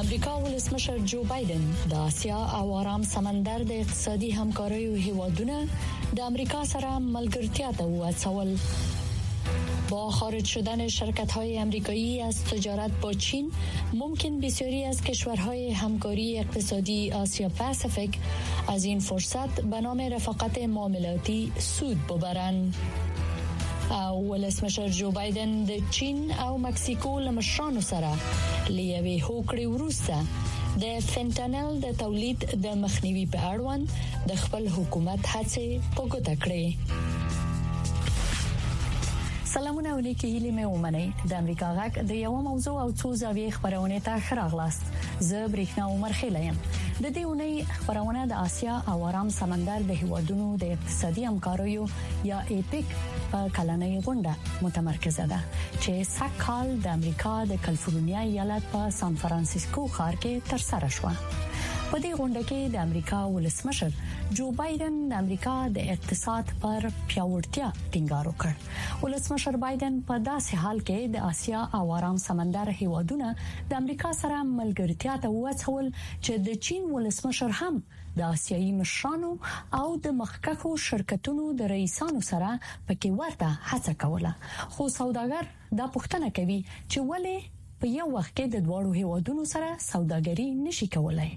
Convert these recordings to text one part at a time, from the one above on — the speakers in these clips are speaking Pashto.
امریکا ولسمشر جو بایدن د آسیا او آرام سمندر د اقتصادي همکاریو هیوادونه د امریکا سره ملګرتیا ته وهڅول. با خارج شدن شرکت‌های آمریکایی از تجارت با چین ممکن بسیاری از کشورهای همکاری اقتصادی آسیا پاسیفیک از این فرصت به نام رفاقت معاملاتی سود ببرند. ولسمشر جو بایدن د چین او مکسیکو له مشرانو سره لیوي هوکړې وروسته د فنټانل د تولید د مخنیوي په اړوند د خپل حکومت هڅې په ګوته کړې. سلامونه علیکم هیله مې ومنئ. د امریکا غږ د یو موضوع او څو زاویې خبرونه ته خراغلاست. زه بریښنا عمر خیلیم. د دې اونۍ خبرونه د آسیا او آرام سمندر د هیوادونو د اقتصادي همکاریو یا ایپیک په کلنۍ غونډه متمرکزه ده چې سږکال د امریکا د کالیفورنیا ایالت په سان فرانسیسکو ښار کې ترسره شوه. په دې غونډه کې د امریکا ولسمشر جو بایدن د امریکا د اقتصاد پر پیاوړتیا ټینګار وکړ. ولسمشر بایدن په داسې حال کې د آسیا او آرام سمندر هیوادونه د امریکا سره ملګرتیا ته وهڅول چې د چین ولسمشر هم د آسیایي مشرانو او د مخکښو شرکتونو د رئیسانو سره پکې ورته هڅه کوله. خو سوداګر دا پوښتنه کوي چې ولې په یو وخت کې د دوه هیوادونو سره سوداګري نشي کولای.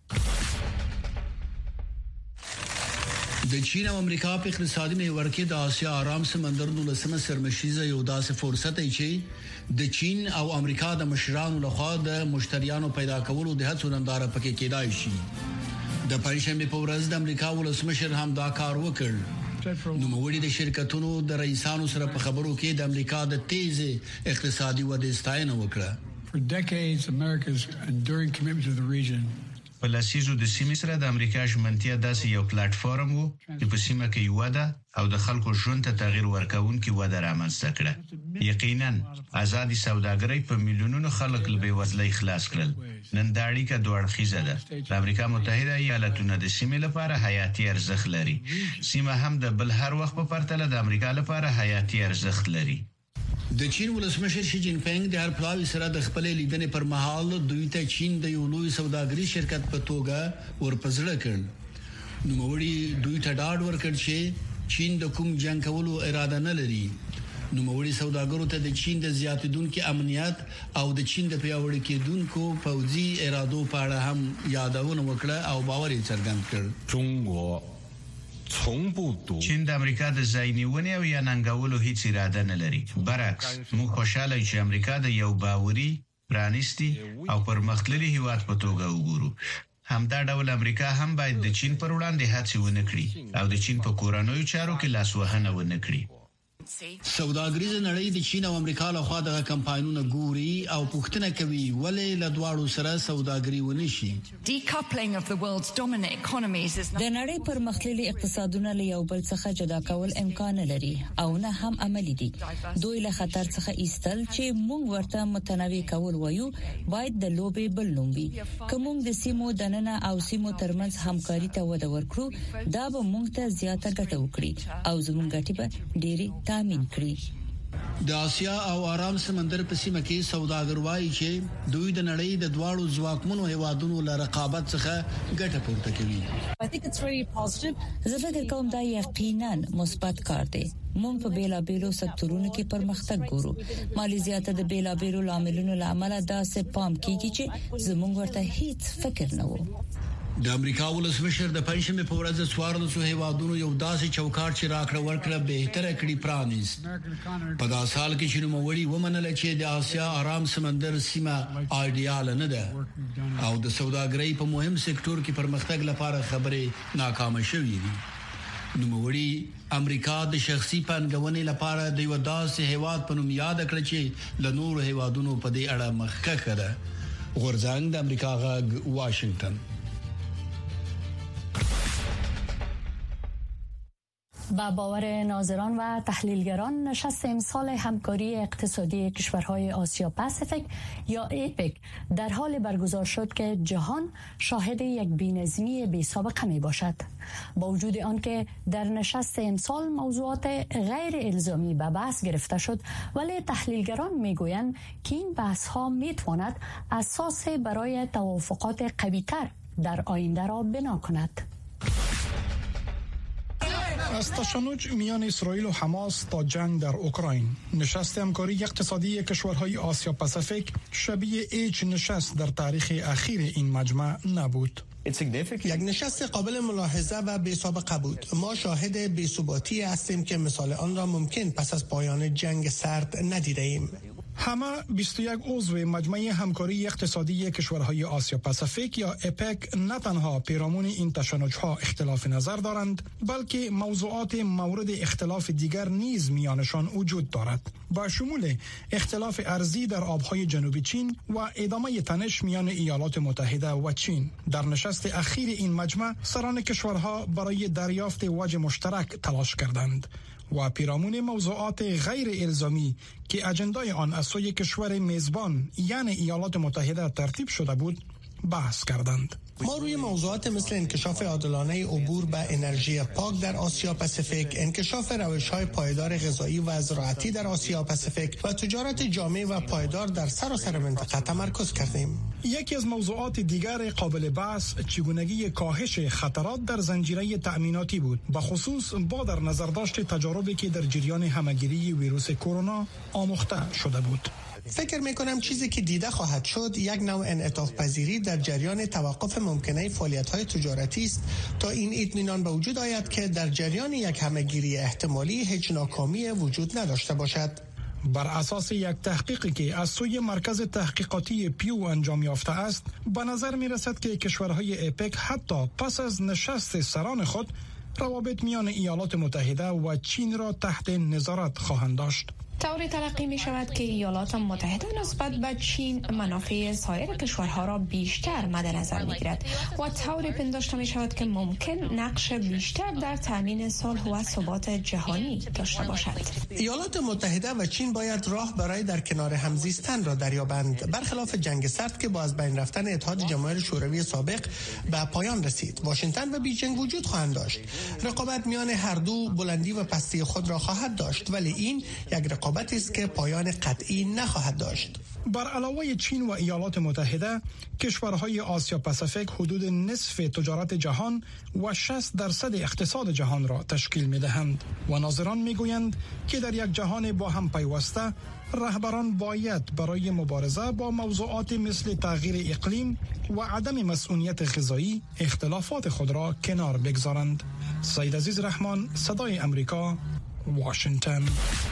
د چین او امریکا په اقتصادي محور کې د آسیا آرام سمندر د لسمه سرمشيزه یو داسې فرصت دی چې د چین او امریکا د مشرانو لخوا د مشتریانو پیدا کولو د هڅو ننداره پکې کېدای شي. د پنځمې په ورځ د امریکا ولسمشر هم دا کار وکړ. نوموړي د شرکتونو د رئیسانو سره په خبرو کې د امریکا د تیز اقتصادي ودې ستاینه وکړه. For decades, America's enduring commitment to the region په لسیزو د سیمې سره د امریکا ژمنتیا داسې یو پلیټ فارم وو چې په سیمه کې وده او د خلکو ژوند ته تغییر ورکوونکي وده رامنځته کړه. یقینا آزادي سوداګرۍ په میلیونونو خلک له بېوزلۍ خلاص کړل. نن دا اړیکه دوه اړخیزه ده. د امریکا متحده ایالاتونو د سیمې لپاره حیاتي ارزښت لري. سیمه هم د بل هر وخت په پرتله د امریکا لپاره حیاتي ارزښت لري. د چین ولسمشر شي جین پینګ د هر پلاوی سره د خپل لیدنې پر مهال دوی ته چین د یو لوی سوداګري شرکت په توګه ورپزړه کړ. نوموړي دوی ته ډاډ ورکړ چې چین د کوم جنگ کولو اراده نه لري. نوموړي سوداګرو ته د چین د زیاتیدونکو امنیت او د چین د پیاوړي کېدونکو پوځي ارادو په اړه هم یادونه وکړه او باور یې څرګند کړ. چین د امریکا د ځای نیونې او یا ننګولو هیڅ اراده نه لري. برعکس موږ خوشاله یو چې امریکا د یو باوري، پرانیستي او پرمختللي هیواد په توګه وګورو. همدا ډول امریکا هم باید د چین پر وړاندې هڅې ونه کړي او د چین په کورنیو چارو کې لاسوهنه ونه کړي. سوداګریزه نړۍ د چین او امریکا لخوا د کمپاینونو ګوري او پوښتنه کوي ولې له دواړو سره سوداګري ونشي. Decoupling of the world's dominant economies is د نړۍ پرمختللي اقتصادونه له یو بل څخه جدا کول امکان لري او نه هم عملی دي. دوی له خطر څخه ایستل چې موږ ورته متنوع کول وایو باید د لوبې بل نوم وي. کوم د سیمو دننه او سیمو ترمنځ همکاري ته وده ورکړو دا به موږ ته زیاته ګټه وکړي او زموږ ګټې به ډېری تامین کړي. د آسیا او آرام سمندر په سیمه کې سوداګر وایي چې دوی د نړۍ د دواړو ځواکمنو هیوادونو له رقابت څخه ګټه پورته کوي. زه فکر کوم دا یقینا مثبت کار دی. موږ په بیلابیلو سکتورونو کې پرمختګ ګورو. مالیزیا ته د بیلابیلو لاملونو لامل دا څه پام کیږي چې زموږ ورته هیڅ فکر نه وو. د امریکا ولسمشر د پنځمې په ورځ څوارلسو هیوادونو یو داسې چوکاټ چې راکړه ورکړه بهتره کړي پرانیست. په داسې حال کې چې نوموړي ومنله چې د آسیا آرام سمندر سیمه ایډیال نه ده او د سوداګرۍ په مهم سکتور کې پرمختګ لپاره خبرې ناکامه شوې دي. نوموړي امریکا د شخصي پانګونې لپاره د یو داسې هیواد په نوم یاد کړ چې له نورو هیوادونو په دې اړه مخکښ ده. غورځنګ د امریکا غږ واشنگټن. با باور ناظران و تحلیلگران نشست امسال همکاری اقتصادی کشورهای آسیا پاسیفیک یا ایپک در حال برگزار شد که جهان شاهد یک بی‌نظمی بی‌سابقه می باشد. با وجود آنکه در نشست امسال موضوعات غیر الزامی به بحث گرفته شد، ولی تحلیلگران می گویند که این بحث ها می تواند اساس برای توافقات قوی‌تر در آینده را بنا کند. از تشنج میان اسرائیل و حماس تا جنگ در اوکراین، نشست همکاری اقتصادی کشورهای آسیا پاسیفیک شبیه هیچ نشست در تاریخ اخیر این مجمع نبود. یک نشست قابل ملاحظه و بی‌سابقه بود. ما شاهد بی‌ثباتی هستیم که مثال آن را ممکن پس از پایان جنگ سرد ندیده ایم. همه 21 عضو مجمع همکاری اقتصادی کشورهای آسیا پاسیفیک یا اپک نه تنها پیرامون این تشنج‌ها اختلاف نظر دارند، بلکه موضوعات مورد اختلاف دیگر نیز میانشان وجود دارد، با شمول اختلاف ارضی در آبهای جنوبی چین و ادامه تنش میان ایالات متحده و چین. در نشست اخیر این مجمع سران کشورها برای دریافت وجه مشترک تلاش کردند و پیرامون موضوعات غیر الزامی که اجندای آن از سوی کشور میزبان یعنی ایالات متحده ترتیب شده بود بحث کردند. ما روی موضوعات مثل انکشاف عادلانه عبور به انرژی پاک در آسیا پاسیفیک، انکشاف روش‌های پایدار غذایی و زراعتی در آسیا پاسیفیک و تجارت جامع و پایدار در سراسر منطقه تمرکز کردیم. یکی از موضوعات دیگر قابل بحث چگونگی کاهش خطرات در زنجیره تأمیناتی بود، به خصوص با در نظر داشت تجاربی که در جریان همه‌گیری ویروس کرونا آموخته شده بود. فکر میکنم چیزی که دیده خواهد شد یک نوع انعطاف پذیری در جریان توقف ممکنه فعالیت‌های تجارتی است تا این اطمینان به وجود آید که در جریان یک همه‌گیری احتمالی هیچ ناکامی وجود نداشته باشد. بر اساس یک تحقیقی که از سوی مرکز تحقیقاتی پیو انجام یافته است، به نظر می رسد که کشورهای اپک حتی پس از نشست سران خود روابط میان ایالات متحده و چین را تحت نظارت خواهند داشت. طوری تلقی می شود که ایالات متحده نسبت به چین منافع سایر کشورها را بیشتر مد نظر می گیرد و طوری پنداشته می شود که ممکن نقش بیشتر در تامین صلح و ثبات جهانی داشته باشد. ایالات متحده و چین باید راه برای در کنار هم زیستن را دریابند، برخلاف جنگ سرد که با از بین رفتن اتحاد جماهیر شوروی سابق به پایان رسید. واشنگتن و بیجینگ وجود خواهند داشت. رقابت میان هر دو بلندی و پستی خود را خواهد داشت، ولی این یک رقابت است که پایان قطعی نخواهد داشت. بر علاوه چین و ایالات متحده، کشورهای آسیا پاسیفیک حدود نصف تجارت جهان و 60% اقتصاد جهان را تشکیل می‌دهند و ناظران می‌گویند که در یک جهان با هم پیوسته، رهبران باید برای مبارزه با موضوعات مثل تغییر اقلیم و عدم مسئولیت غذایی اختلافات خود را کنار بگذارند. سید عزیز رحمان، صدای امریکا، واشنگتن.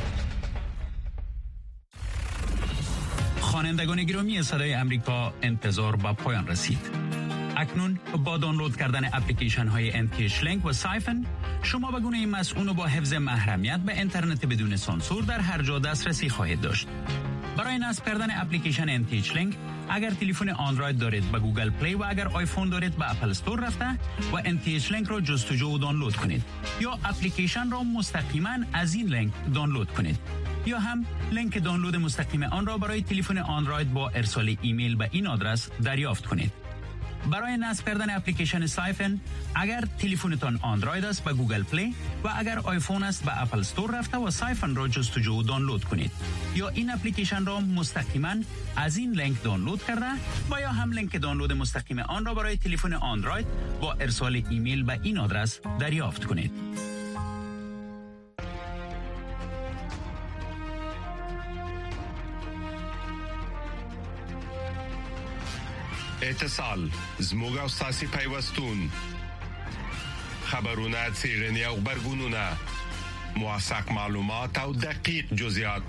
خوانندگان گرامی صدای امریکا، انتظار به پایان رسید. اکنون با دانلود کردن اپلیکیشن های NTH Link و سایفن، شما به گونه مسئول و با حفظ محرمیت به اینترنت بدون سانسور در هر جا دسترسی خواهید داشت. برای نصب کردن اپلیکیشن NTH Link، اگر تلفن اندروید دارید به گوگل پلی و اگر آیفون دارید به اپل استور رفته و NTH Link را جستجو و دانلود کنید، یا اپلیکیشن را مستقیما از این لینک دانلود کنید، یا هم لینک دانلود مستقیم آن را برای تلفن اندروید با ارسال ایمیل به این آدرس دریافت کنید. برای نصب کردن اپلیکیشن سایفن، اگر تلفنتان اندروید است به گوگل پلی و اگر آیفون است به اپل استور رفته و سایفن را جستجو و دانلود کنید، یا این اپلیکیشن را مستقیما از این لینک دانلود کرده و یا هم لینک دانلود مستقیم آن را برای تلفن اندروید با ارسال ایمیل به این آدرس دریافت کنید. اتصال زموږ او ساسي پیوستون خبرونه څېړنې او خبرګونونه موثق معلومات او دقیق جزئیات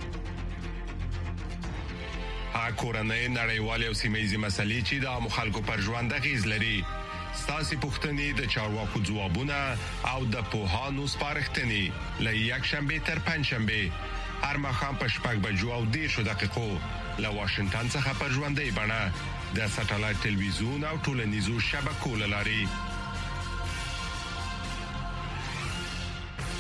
کورنۍ نړیوالې او سیمه‌ییزې مسلې چې د خلکو پر ژوند اغېز لري ستاسو پوښتنې د چارواکو ځوابونه او د پوهانو سپارښتنې له یک شنبه تر پنځشنبه هر ماښام په 6:10 له واشنگټن څخه پر ژوندۍ بڼه د ساتلایت تلویزیون او ټولنیزو شبکو لاري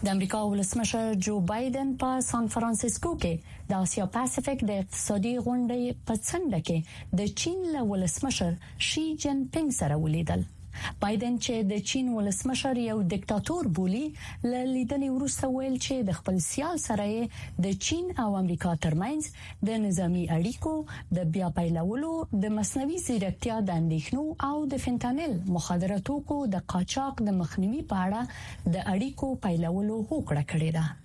د امریکا ولسمشر جو بایدن په سان فرانسیسکو کې د آسیا پاسفیک د اقتصادي غونډې په څنډه کې د چین له ولسمشر شي جن پینګ سره ولیدل. بایدن چې د چین ولسمشر یو دیکتاتور بولی له لیدنې وروسته ویل چې د خپل سیال سره د چین او امریکا ترمنځ د نظامی اړیکو د بیا پیلولو د مصنوعي ځیرکتیا د اندېښنو او د فنتانل مخدره توکو د قاچاق د مخنیوي په اړه د اړیکو پیلولو هوکړه کړې ده.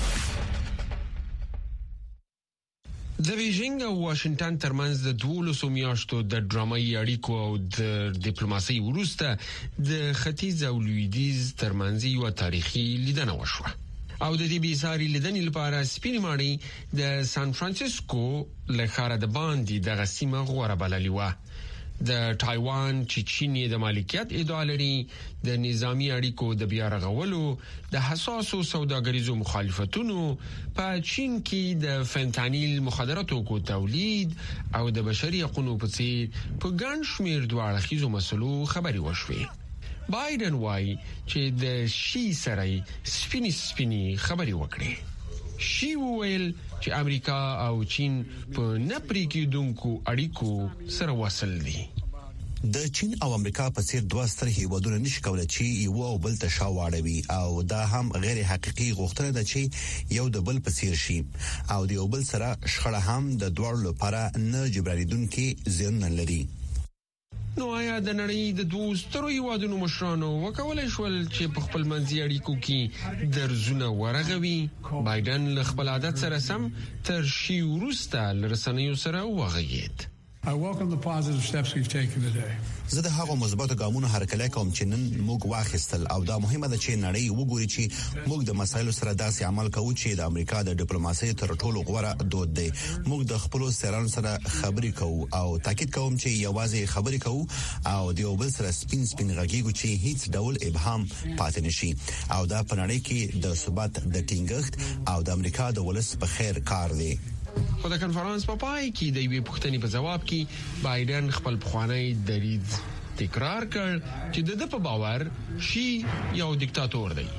د بیجینګ او واشنگټن ترمنځ د 12 میاشتو د ډرامایي اړیکو او د ډیپلوماسۍ وروسته د ختیځ او لویدیځ ترمنځ یو تاریخي لیدنه وشوه او د دې بیساري لیدنې لپاره سپینې ماڼۍ د سان فرانسیسکو له ښاره د باندې د غسیمه غوړه بللې وه. د تایوان چې چین د مالکیت ادعا لري د نظامی اړیکو د بیا رغولو د حساسو سوداګریزو مخالفتونو په چین کې د فنتانیل مخدره توکو تولید او د بشري حقوقو په څیر په ګڼ شمېر دوه اړخیزو مسلو خبري وشوې. بایدن وايي چې د شي سره سپینی خبري وکړي. شي وویل چې امریکا او چین په نپری کېدونکو اړیکو سره وصل دي. د چین او امریکا په څیر دوه ستر هیوادونه نشي کولای چې یو او بل ته شا واړوي او دا هم غیر حقيقي غوښتنه ده چې یو د بل په څیر شي او د یو بل سره شخړه هم د دوړو لپاره نه جبرانیدونکو زیان لري. نو آیا د نړۍ د دوه سترو هیوادونو مشرانو وکولای شول چې په خپل منځي اړیکو کې درزونه ورغوي؟ بایدن له خپل عادت سره سم تر شي وروسته لرسنیو سره وغږید. I welcome the positive steps we've taken today. زه د هغو مثبتو ګامونو هرکلی کوم چې نن موږ واخیستل او دا مهمه ده چې نړۍ وګوري چې موږ د مسایلو سره داسې عمل کوو چې د امریکا د ډیپلوماسۍ تر ټولو غوره دود دی. موږ د خپل سیالانو سره خبرې کوو او تاکید کوم چې یوازې خبرې کوو او د یو بل سره سپین غږیږو چې هیڅ ډول ابهام پاتې نشي او دا په نړۍ کې د ثبات د ټینګښت او د امریکا د ولس په خیر کار دی. په د کنفرانس په پای کې د یوې پوښتنې په جواب کې بایدن خپل پخوانی دریځ تکرار کړ چې د په باور شي یو دیکتاتور دی.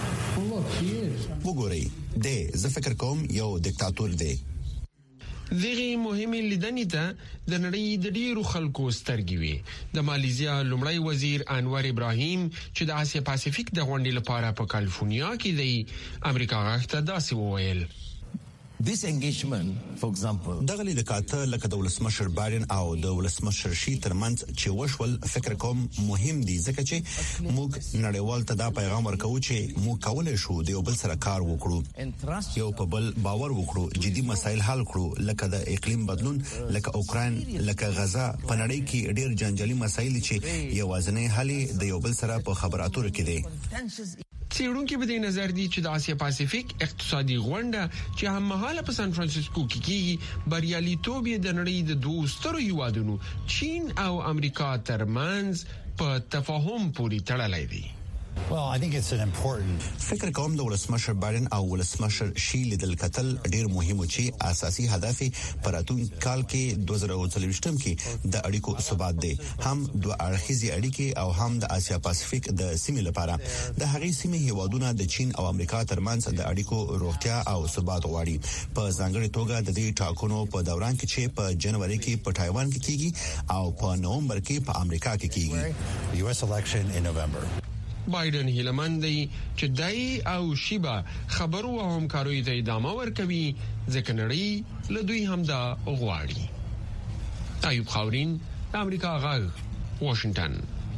وګورئ زه فکر کوم یو دیکتاتور دی. دغه مهمه لیدنې ته د نړۍ د ډیرو خلکو سترګې وي. د مالیزیا لومړی وزیر انور ابراهیم چې د آسیا پاسفیک د غونډې لپاره په کالیفورنیا کې دی امریکا غاښته داسې وویل. This engagement, for example, دغه لیدکاته لکه د ولسمشر بایدن او د ولسمشر شي ترمنځ چې وشول فکر کوم مهم دي ځکه چې موږ نړیوال ته دا پیغام ورکوو چې موږ کولای شو د یو بل سره کار وکړو، یو په بل باور وکړو، جدي مسایل حل کړو لکه د اقلیم بدلون، لکه اوکراین، لکه غزا. په نړۍ کې ډېر جنجالي مسایل چې یوازینی حل د یو بل سره په خبرو اترو کې دي. څېړونکي په دې نظر دي چې د آسیا پاسفیک اقتصادي غونډه چې هممهاله په سان فرانسیسکو کې کیږي بریالیتوب یې د نړۍ د دوه سترو هیوادونو چین او امریکا ترمنځ په تفاهم پورې تړلی دی. Well, I think it's an important. فکر کوم د ولسمشر بایدن او ولسمشر شي لیدل کتل ډیر مهم چې اساسي هدف پر اتون کال کې 2023 کې د اړیکو ثبات دی، هم دوه اړخیزي اړیکې او هم د آسیا پاسفیک د سیمې لپاره. د هغې سیمې هیوادونه د چین او امریکا ترمنځ د اړیکو روغتیا او ثبات غواړي، په ځانګړي توګه د دې ټاکنو په دوران کې چې په جنوري کې په تایوان کې کیږي او په نومبر کې په امریکا کې کیږي. US election in November. بایدن هیلمن دی چې دای او شیبا خبرو او همکارۍ ته ادامه ورکوي ځکه نړۍ له دوی هم دا غواړي. ایوب خاورین، امریکا غږ، واشنگتن.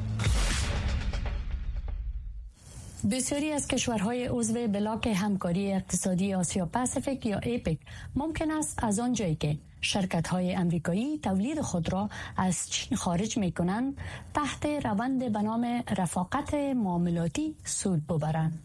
بسیاری از کشورهای عضو بلاک همکاری اقتصادی آسیا پاسفیک یا ایپک ممکن است از آنجایی که شرکت‌های آمریکایی تولید خود را از چین خارج می‌کنند تحت روند به نام رفاقت معاملاتی سود ببرند.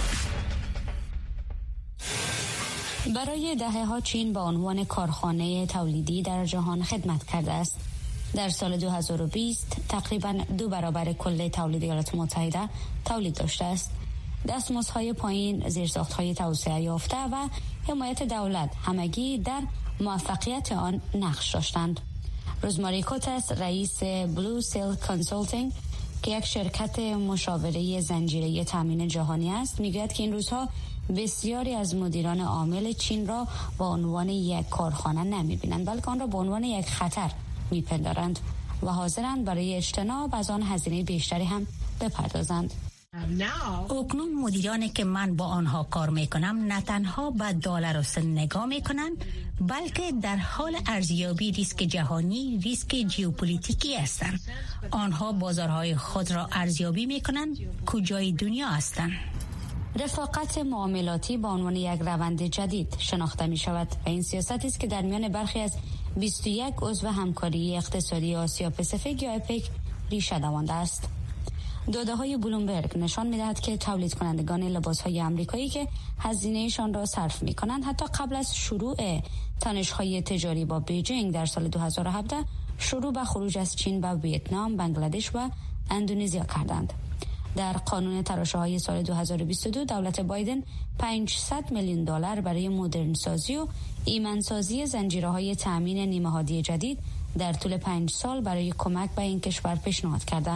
برای دهه‌ها چین به عنوان کارخانه تولیدی در جهان خدمت کرده است. در سال 2020 تقریباً 2 برابر کل تولید ایالات متحده تولید داشته است. دستمزدهای پایین، زیرساخت‌های توسعه یافته و حمایت دولت همگی در موفقیت آن نقش داشتند. روزماری کوتس، رئیس بلو سیل کانسالتینگ که یک شرکت مشاوره زنجیره تامین جهانی است میگوید که این روزها بسیاری از مدیران عامل چین را با عنوان یک کارخانه نمی‌بینند بلکه آن را به عنوان یک خطر می‌پندارند و حاضرند برای اجتناب از آن هزینه بیشتری هم بپردازند. اکنون مدیرانی که من با آنها کار میکنم نه تنها به دلار و سن نگاه میکنند بلکه در حال ارزیابی ریسک جهانی، ریسک ژئوپلیتیکی هستند. آنها بازارهای خود را ارزیابی میکنند کجای دنیا هستند. رفاقت معاملاتی به عنوان یک روند جدید شناخته می شود و این سیاستی است که در میان برخی از 21 عضو همکاری اقتصادی آسیا پاسیفیک یا اپک ریشه دوانده است. داده‌های بلومبرگ نشان می‌دهد که تولید کنندگان لباس‌های آمریکایی که هزینه‌شان را صرف می‌کنند حتی قبل از شروع تنش‌های تجاری با بیجینگ در سال 2017 شروع به خروج از چین به ویتنام، بنگلادش و اندونزیا کردند. در قانون تراشه‌های سال 2022 دولت بایدن $500 میلیون برای مدرنسازی و ایمنسازی زنجیره‌های تأمین نیمه‌هادی جدید در طول 5 سال برای کمک به این کشور پیشنهاد کرده.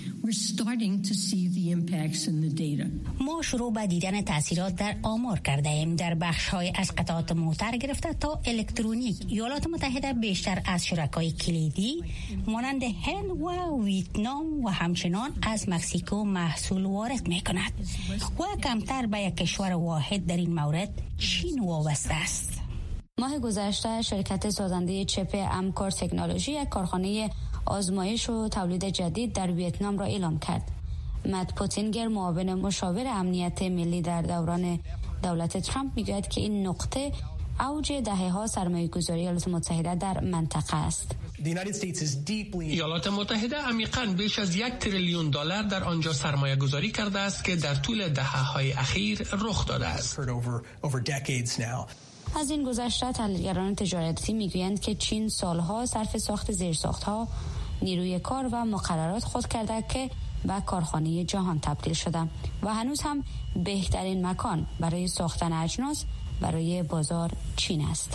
ما شروع به دیدن تاثیرات در آمار کرده ایم. در بخش‌های از قطعات موتر گرفته تا الکترونیک، ایالات متحده بیشتر از شرکای کلیدی مانند هند و ویتنام و همچنان از مکزیکو محصول وارد می‌کند و کمتر به یک کشور واحد در این مورد چین وابسته است. ماه گذشته شرکت سازنده چپ امکار تکنولوژی یک کارخانه آزمایش و تولید جدید در ویتنام را اعلام کرد. مت پوتینگر معاون مشاور امنیت ملی در دوران دولت ترامپ میگوید که این نقطه اوج دهه‌ها سرمایه‌گذاری ایالات متحده در منطقه است. ایالات متحده عمیقاً بیش از $1 تریلیون در آنجا سرمایه گذاری کرده است که در طول دهه‌های اخیر رخ داده است. از این گذشته تحلیلگران تجارتی میگویند که چین سالها صرف ساخت زیرساخت‌ها، نیروی کار و مقررات خود کرده که به کارخانه جهان تبدیل شده و هنوز هم بهترین مکان برای ساختن اجناس برای بازار چین است.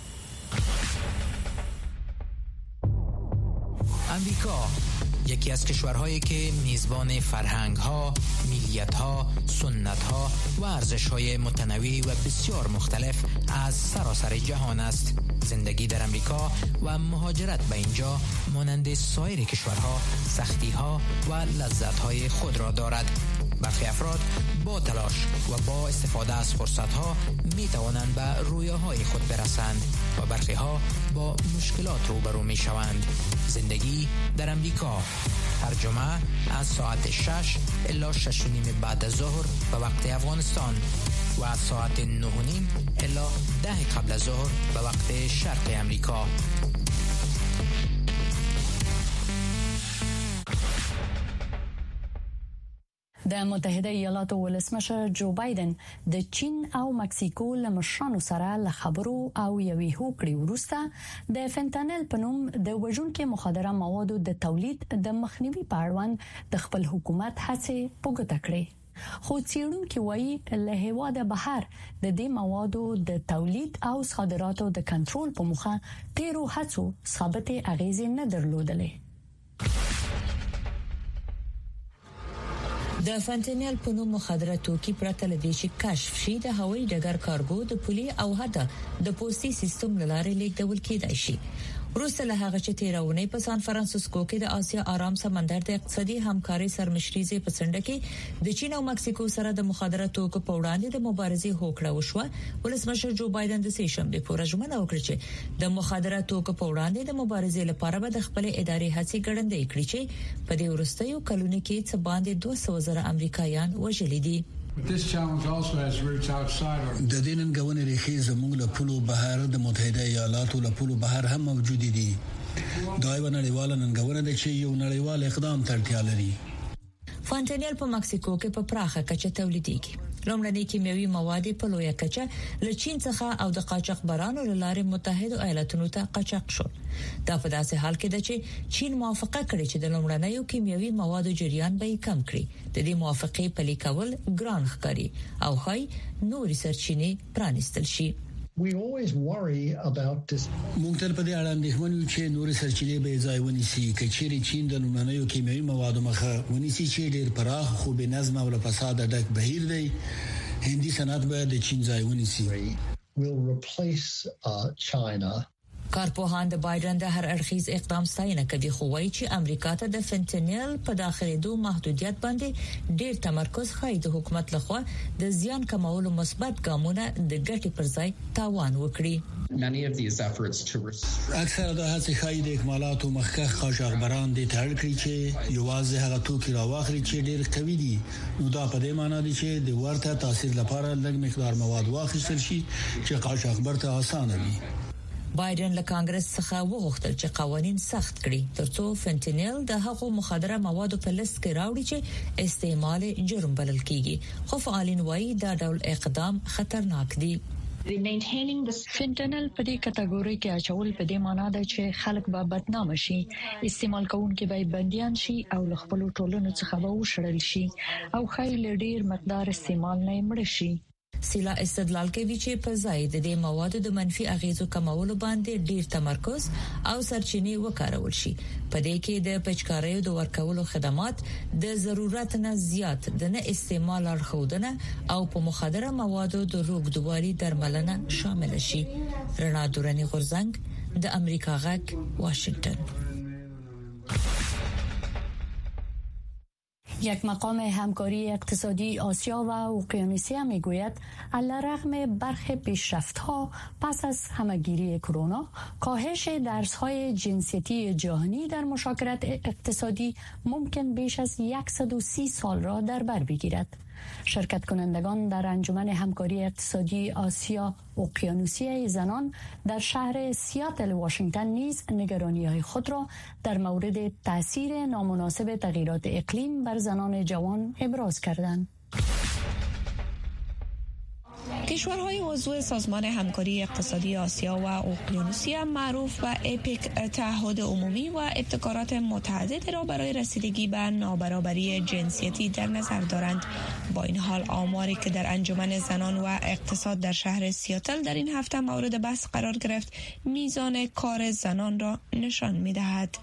امریکا یکی از کشورهایی که میزبان فرهنگ‌ها، ملیت‌ها، سنت‌ها و ارزش‌های متنوع و بسیار مختلف از سراسر جهان است. زندگی در امریکا و مهاجرت به اینجا مانند سایر کشورها سختی‌ها و لذت‌های خود را دارد. برخی افراد با تلاش و با استفاده از فرصت‌ها می‌توانند به رویاهای خود برسند و برخی ها با مشکلات روبرو می‌شوند. زندگی در امریکا هر جمعه از ساعت 6 الی 6:30 بعد از ظهر به وقت افغانستان و از ساعت 9:30 الی 10 قبل از ظهر به وقت شرق امریکا. د متحده ایالاتو ولسمشر جو بایدن د چین او مکسیکو له مشرانو سره له خبرو او یوې هوکړې وروسته د فنتانل په نوم د وژونکو مخدره موادو د تولید د مخنیوي په اړوند د خپل حکومت هڅې په ګوته کړې. خو څېړونکي وایي له هیواده بهر د دې موادو د تولید او صادراتو د کنټرول په موخه ډېرو هڅو ثابتې اغېزې نه درلودلې. د فنتانیل په نوم مخدره توکي پرته لدې چې کشف شي د هوایي ډګر کارګو د پولي او حتی د پوستي سیستم لاره لیږدول کېدای شي. وروسته له هغه چې تیرونې په سان فرانسیسکو کې د آسیا آرام سمندر د اقتصادي همکارۍ سرمشريزه په څنډه کې د چین او مکسیکو سره د مخدره توکو په وړاندې د مبارزې هوکړه وشوه، ولسمشر جو بایدن د سې شنبه په ورځ ژمنه وکړه چې د مخدره توکو په وړاندې د مبارزې لپاره به د خپل ادارې هڅې ګړندۍ کړي چې په دې وروستیو کلونو کې څه باندې 200,000 امریکایان وژلي دي. د دې ننګونې ریښې زموږ له پولو بهر د متحده ایالاتو له پولو بهر هم موجود دي. دا یو نړیواله ننګونه ده چې یو نړیوال اقدام ته اړتیا لري. فنتانیل په مکسیکو کې په پراخه کچه تولیدېږي. لومړني کیمیاوي مواد په لویه کچه له چین څخه او د قاچاقبرانو لاره متحده ایالاتونو ته قاچاق شو. دا په داسې حال کې ده چې چین موافقه کړې چې د لومړنیو کیمیاوي موادو جریان به کم کړي. د دې موافقې پلي کول ګران ښکاري او هاي نورې سرچینې پرانیستل شي. مونږ تل په دې اړه اندېښمن یو چې نور سرچینې به ځای ونیسي کچېري چین د لومړنیو کیمیاوي موادو مخه ونیسي چې ډېر پراخ خو به نظم او فساد ډک بهیر دی. هندي صنعت به د چین ځای ونیسي. کارپوهان د بایدن د هر اړخیز اقدام ستاینه کوي خو وايي چې امریکا ته د فنټانیل په داخليدو محدودیت باندې ډېر تمرکز ښایي د حکومت لخوا د زیان کمولو مثبت ګامونه د ګټې پر ځای تاوان وکړي. اکثره د هڅې ښایي د اکمالاتو مخکښ قاچاقبران د تړل کړي چې یوازې هغه توکي راواخلي چې ډېر قوي دي. نو دا په دې معنی دی چې د ورته تاثیر لپاره لږ مقدار مواد واخیستل شي چې قاچاقبر ته اسانه وي. بایدن له کانګرس څخه وغوښتل چې قوانين سخت کړي ترڅو فنټانیل د هغو مخدره موادو په لیست کې راوړي چې استعمال جرم بلل کیږي. خو فعالین وایي دا ډول اقدام خطرناک دی. فنټانیل په دې کټګوري کې اچول په دې معنی ده چې خلک به بدنام شي، استعمال کوونکي به بنديان شي او له خپل ټولنو څخه به وشړل شي او خایل ډیر مقدار استعمال نه مړ شي. سیلا استدلال کوي چې په ځای د دې موادو د منفي اغیزو کمولو باندې ډیر تمرکز او سرچینې وکارول شي. په دې کې د پچکاریو د ورکولو خدمات د ضرورت نه زیات د نه استعمال اړخودنه او په مخدره موادو د روغتیايي درملنه شامل شي. رڼا دوراني غورزنګ د امریکا غږ واشنگتن. یک مقام همکاری اقتصادی آسیا و اقیانوسیه میگوید علیرغم برخی پیشرفت‌ها پس از همهگیری کرونا کاهش درس‌های جنسیتی جهانی در مشاکلات اقتصادی ممکن بیش از 130 سال را در بر بگیرد. شرکت کنندگان در انجمن همکاری اقتصادی آسیا اقیانوسیه زنان در شهر سیاتل واشنگتن نیز نگرانی‌های خود را در مورد تاثیر نامناسب تغییرات اقلیم بر زنان جوان ابراز کردند. کشورهای عضو سازمان همکاری اقتصادی آسیا و اقیانوسیه معروف به اپیک تعهد عمومی و ابتکارات متعدد را برای رسیدگی به نابرابری جنسیتی در نظر دارند. با این حال آماری که در انجمن زنان و اقتصاد در شهر سیاتل در این هفته مورد بحث قرار گرفت میزان کار زنان را نشان می‌دهد.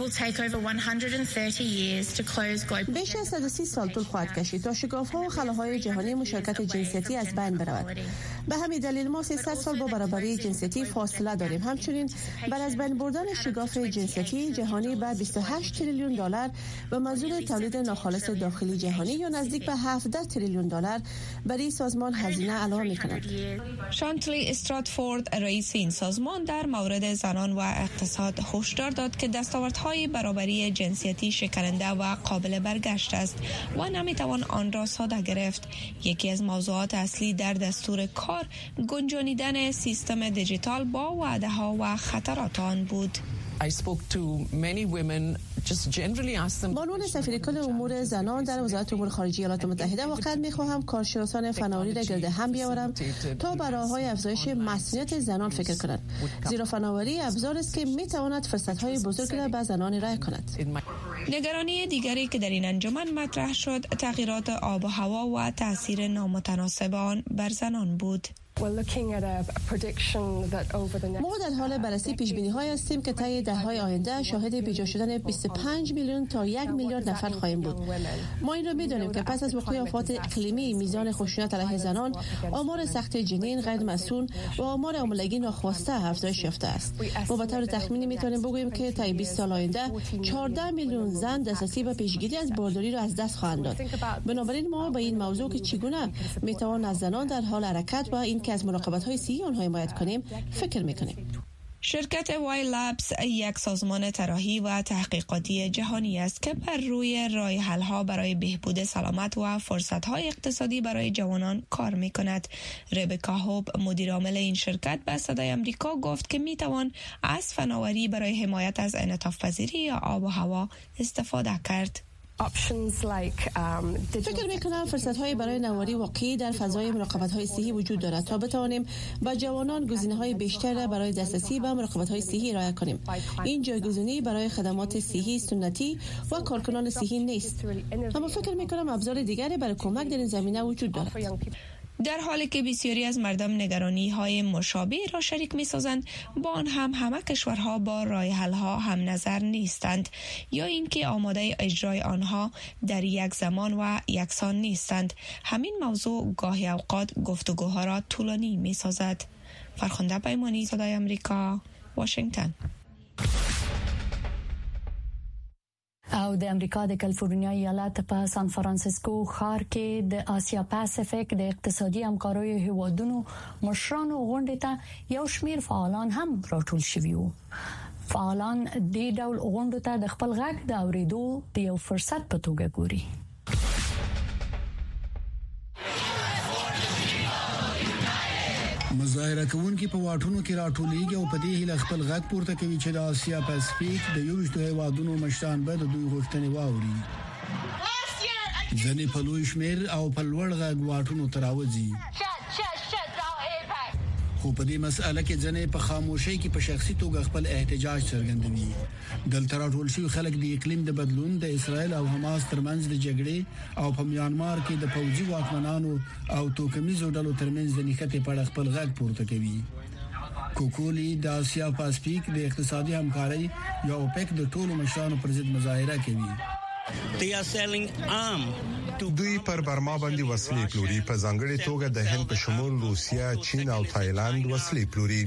بیش از 130 سال طول خواهد کشید تا شکاف‌ها و خلاهای جهانی مشارکت جنسیتی از بین برود. به همین دلیل ما 300 سال با برابری جنسیتی فاصله داریم. همچنین بعد از بین بردن شکاف جنسیتی جهانی به 28 تریلیون دلار به منظور تولید ناخالص داخلی جهانی یا نزدیک به 17 تریلیون دلار برای سازمان هزینه اعلام می‌کند. شانتلی استراتفورد رئیس این سازمان در مورد زنان و اقتصاد هشدار داد که دستاوردهای برابری جنسیتی شکننده و قابل برگشت است و نمیتوان آن را ساده گرفت. یکی از موضوعات اصلی در دستور کار گنجانیدن سیستم دیجیتال با وعده‌ها و خطرات آن بود. بانوان سفیر کل امور زنان در وزارت امور خارجه ایالات متحده واقعا میخواهم کارشناسان فناوری را گرد هم بیاورم تا بر راه‌های افزایش مسئولیت زنان فکر کنند، زیرا فناوری ابزار است که میتواند فرصت‌های بزرگی را به زنان ارائه کند. نگرانی دیگری که در این انجمن مطرح شد تغییرات آب و هوا و تاثیر نامتناسب آن بر زنان بود. ما در حال بررسی پیش‌بینی‌هایی هستیم که طی دهه‌های آینده شاهد بیجا شدن 25 میلیون تا 1 میلیارد نفر خواهیم بود. ما این را می‌دانیم که پس از وقوع آفات اقلیمی میزان خشونت علیه زنان، آمار سقط جنین غیر مسئول و آمار حاملگی ناخواسته افزایش یافته است. ما به طور تخمینی می‌توانیم بگوییم که طی 20 سال آینده 14 میلیون زن دسترسی به پیشگیری از بارداری را از دست خواهند داد. بنابراین ما به این موضوع که چگونه می‌توان از زنان در حال حرکت و این که از مراقبت‌های صحی آنها حمایت کنیم فکر می‌کنیم. شرکت وای لابس یک سازمان طراحی و تحقیقاتی جهانی است که بر روی راه حل‌ها برای بهبود سلامت و فرصت‌های اقتصادی برای جوانان کار می‌کند. ربکا هوب مدیر عامل این شرکت به صدای آمریکا گفت که می‌توان از فناوری برای حمایت از انعطاف‌پذیری یا آب و هوا استفاده کرد. فکر میکنم فرصت‌های برای نواری واقعی در فضای مراقبت‌های صحی وجود دارد تا بتوانیم با جوانان گزینه‌های بیشتر برای دسترسی به مراقبت‌های صحی ارائه کنیم. این جایگزینی برای خدمات صحی سنتی و کارکنان صحی نیست. اما فکر میکنم ابزار دیگری برای کمک در این زمینه وجود دارد. در حالی که بسیاری از مردم نگرانی های مشابه را شریک می سازند، با آن هم همه کشورها با راه حل ها هم نظر نیستند یا اینکه آماده اجرای آنها در یک زمان و یکسان نیستند. همین موضوع گاهی اوقات گفتگوها را طولانی می سازد. فرخنده پیمانی، صدای امریکا، واشنگتن. او د امریکا د کالیفورنیا ایالت په سان فرانسیسکو ښار کې د آسیا پاسفیک د اقتصادي همکاریو هیوادونو مشرانو غونډې ته یو شمیر فعالان هم راټول شوي وو. فعالان د ډول غونډو ته د خپل غږ د اوریدو د یو فرصت په توګه ګوري. مظاهره کوونکي په واټونو کې راټولېږي او په دې هیله خپل غږ پورته کوي چې د آسیا پاسفیک د 21 هیوادونو مشران به د دوی غوښتنې واوري. ځینې په لوی شمېر او په لوړ غږ واټونو ته راوځي، خو په دې مسأله کې ځینې په خاموشۍ کې په شخصي توګه خپل احتجاج څرګندوي. دلته راټول شوي خلک د اقلیم د بدلون، د اسرائیل او حماس ترمنځ د جګړې او په میانمار کې د پوځي واکمنانو او توکمیزو ډلو ترمنځ د نښتې په اړه خپل غږ پورته کوي. کوکولی د آسیا پاسفیک د اقتصادي همکارۍ یا اوپک د ټولو مشرانو پر ضد مظاهره کوي. دوی پر برما باندې وسلې پلوري، په ځانګړي توګه د هند په شمول روسیا، چین او تایلند وسلې پلوري.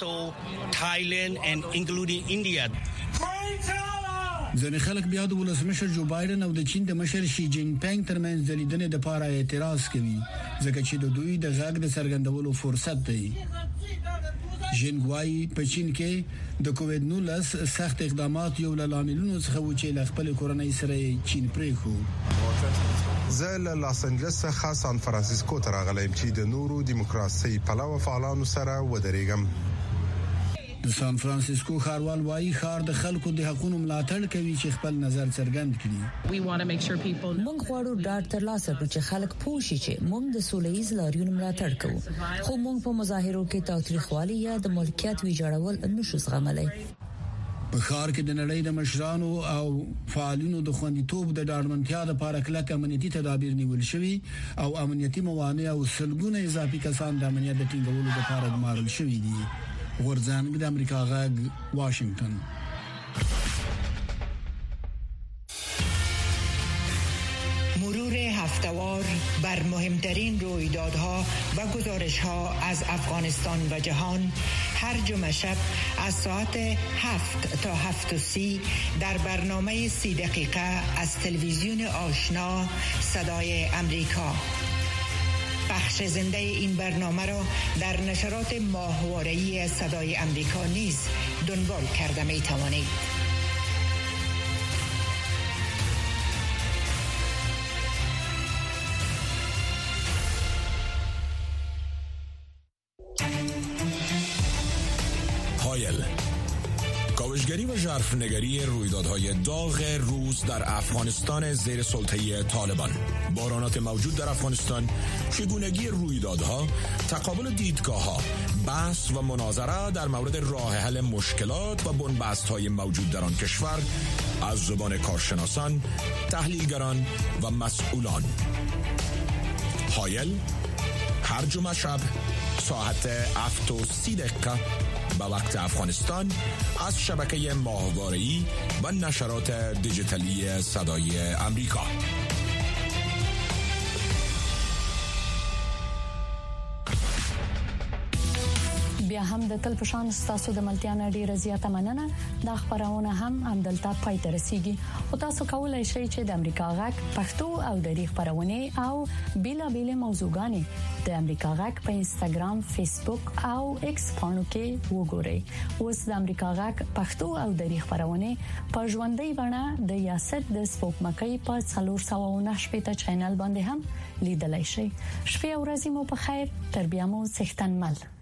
ځینې خلک بیا د ولسمشر جو بایدن او د چین د مشر شي جینګ پنګ ترمنځ د لیدنې لپاره اعتراض کوي، ځکه چې د دوی د غږ د څرګندولو فرصت دی. جینګ وايي په چین کې د کووډ-19 سخت اقدامات یو له لاملونو څخه و چې له خپل کورنۍ سره چین پریخو. زه له لاس انجلس څخه سان فرانسیسکو ته راغلم چې د نورو دیموکراسي پلوه فعالانو سره ودرېږم. د سان فرانسیسکو ښاروال وايي ښار د خلکو د حقوقو ملاتړ کوي چې خپل نظر څرګند کړي. موږ غواړو ډاډ ترلاسه کړو چې خلک پوه شي چې موږ د سولهییز لاریونو ملاتړ کوو، خو موږ په مظاهرو کې تاوتریخوالي یا د ملکیت ویجاړول نشو زغملای. په ښار کې د نړۍ د مشرانو او فعالینو د خوندیتوب د ډاډمنتیا لپاره کلک امنیتي تدابیر نیول شوي او امنیتي موانع او سلګونه اضافي کسان د امنیت د ټینګولو لپاره ګمارل شوي دي. غورځنګ د امریکا غږ، واشنگتن. مرور هفته‌وار بر مهمترین رویدادها و گزارش‌ها از افغانستان و جهان هر جمعه شب از ساعت 7 تا 7:30 در برنامه 30 دقیقه از تلویزیون آشنا صدای امریکا. بخش زنده این برنامه را در نشرات ماهواره‌ای صدای امریکا نیز دنبال کرده می توانید. هایل، کاوشگری و ژرفنگری رویدادهای داغ روز در افغانستان زیر سلطه طالبان، بحرانات موجود در افغانستان، چگونگی رویدادها، تقابل دیدگاه‌ها، بحث و مناظره در مورد راه حل مشکلات و بنبست‌های موجود در آن کشور از زبان کارشناسان، تحلیلگران و مسئولان. هایل هر جمعه شب ساعت 7:30 به وقت افغانستان از شبکه ماهواره‌ای و نشرات دیجیتالی صدای امریکا. بیا هم د تل پشان ستاسو د ملتیا ډیره زیاته مننه. دا خبرونه هم دلته پای ته رسیدي او تاسو کولای شئ چې د امریکا غږ پښتو او د خبرونه او بیلابېل موضوعګانې د امریکا غږ په انستګرام، فیسبوک او ایکس باندې کې وګورئ. اوس د امریکا غږ پښتو او د خبرونه په ژوندۍ بڼه د یاسد د سپوږمکۍ په 409 چینل باندې هم لیدلای شئ. شپه او ورځې مو په خیر، تر بیا مو څښتن مل.